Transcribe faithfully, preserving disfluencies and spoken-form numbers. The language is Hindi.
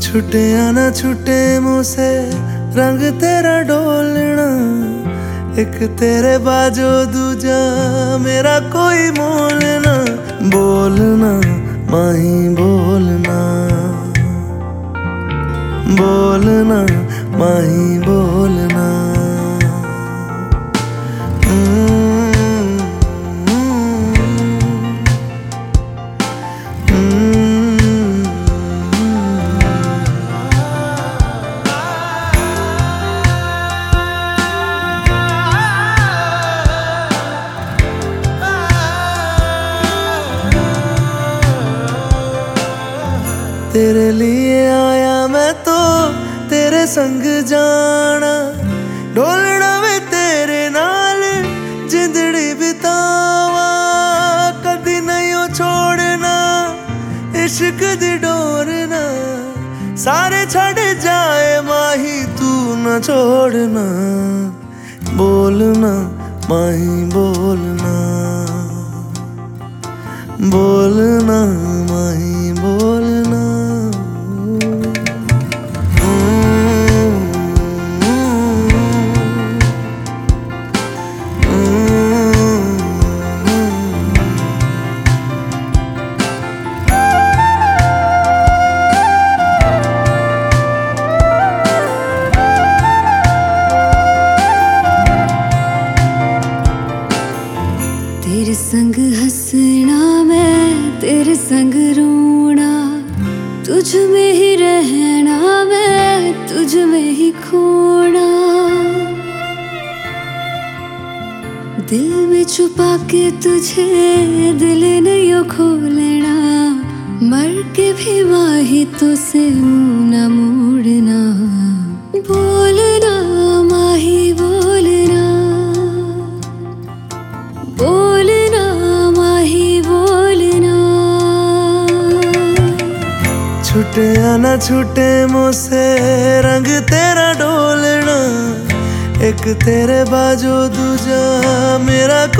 छुटे ना छुटे मुझसे रंग तेरा डोलना, एक तेरे बाजो दूजा मेरा कोई मोल ना। बोलना माही बोलना, बोलना माही बोलना। तेरे लिए आया मैं तो तेरे संग जाना, ढोलना वे तेरे नाल जिंदड़ी बितावा। कदी नहीं ओ छोड़ना इश्क दी डोरना, सारे छड़ जाए माही तू न छोड़ना। बोलना माही बोलना, बोलना माही बोलना। तेरे संग हंसना मैं तेरे संग रोना, तुझ में ही रहना मैं तुझ में ही खोना। दिल में छुपा के तुझे दिल नहीं खोलना, मर के भी माही तो से मुँह न मोड़ना। बोलना माही बोलना, बोलना माही बोलना। छुटे ना छुटे मुझसे रंग तेरा डोलना, एक तेरे बाजो दूजा मेरा